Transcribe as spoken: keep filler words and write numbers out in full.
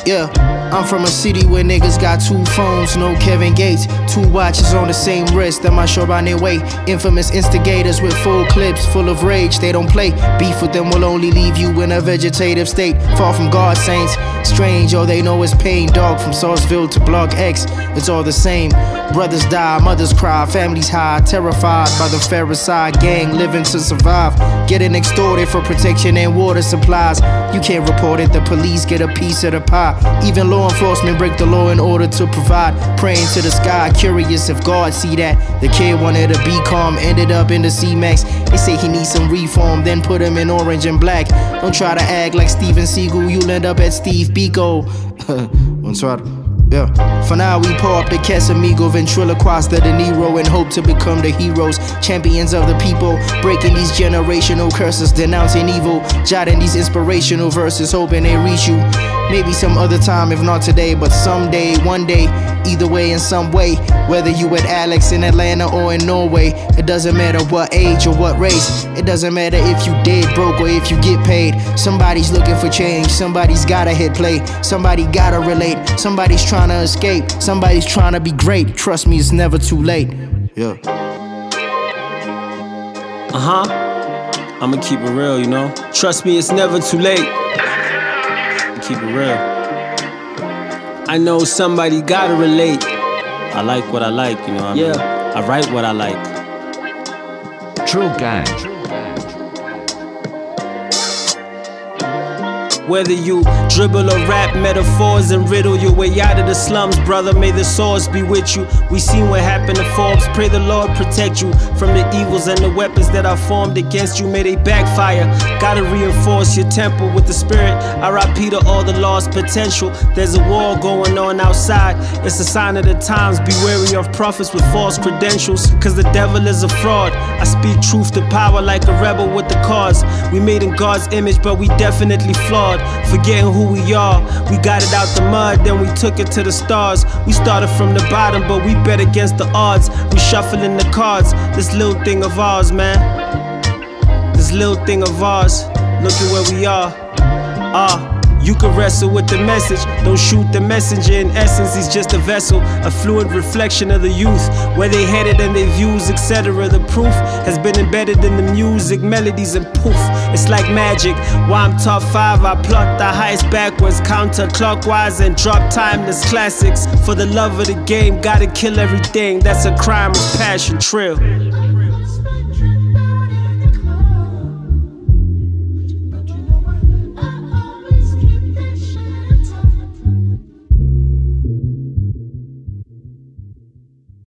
Yeah, I'm from a city where niggas got two phones, no Kevin Gates. Two watches on the same wrist, that might show on their way. Infamous instigators with full clips, full of rage, they don't play. Beef with them will only leave you in a vegetative state. Far from God saints, strange, all they know is pain. Dog from Sarsville to Block X, it's all the same. Brothers die, mothers cry, families high, terrified by the Pharisee gang living to survive. Getting extorted for protection and water supplies. You can't report it, the police get a piece of the pie. Even law enforcement break the law in order to provide. Praying to the sky, curious if God see that. The kid wanted to be calm, ended up in the C-Max. They say he needs some reform, then put him in orange and black. Don't try to act like Steven Seagal, you'll end up at Steve Biko. Don't try to... Yeah. For now we pour up the Casamigo, ventriloquist the De Niro, and hope to become the heroes, champions of the people, breaking these generational curses, denouncing evil, jotting these inspirational verses, hoping they reach you. Maybe some other time, if not today, but someday, one day, either way, in some way. Whether you with Alex in Atlanta or in Norway, it doesn't matter what age or what race. It doesn't matter if you dead broke or if you get paid. Somebody's looking for change, somebody's gotta hit play, somebody gotta relate, somebody's trying to escape, somebody's trying to be great. Trust me, it's never too late. Yeah. Uh-huh. I'ma keep it real, you know. Trust me, it's never too late. Keep it real. I know somebody gotta relate. I like what I like, you know what I mean? Yeah. I write what I like. True Gang. Whether you dribble or rap metaphors and riddle your way out of the slums, brother, may the source be with you. We seen what happened to Forbes. Pray the Lord protect you from the evils and the weapons that are formed against you. May they backfire. Gotta reinforce your temple with the spirit. R I P to all the lost potential. There's a war going on outside. It's a sign of the times. Be wary of prophets with false credentials, cause the devil is a fraud. I speak truth to power like a rebel with the cause. We made in God's image, but we definitely flawed. Forgetting who we are, we got it out the mud, then we took it to the stars. We started from the bottom, but we bet against the odds. We shuffling the cards, this little thing of ours, man. This little thing of ours, look at where we are. Ah. You can wrestle with the message, don't shoot the messenger. In essence, he's just a vessel, a fluid reflection of the youth, where they headed and their views, et cetera. The proof has been embedded in the music, melodies, and poof, it's like magic. Why I'm top five, I plot the highest backwards, counterclockwise, and drop timeless classics. For the love of the game, gotta kill everything. That's a crime of passion, trill.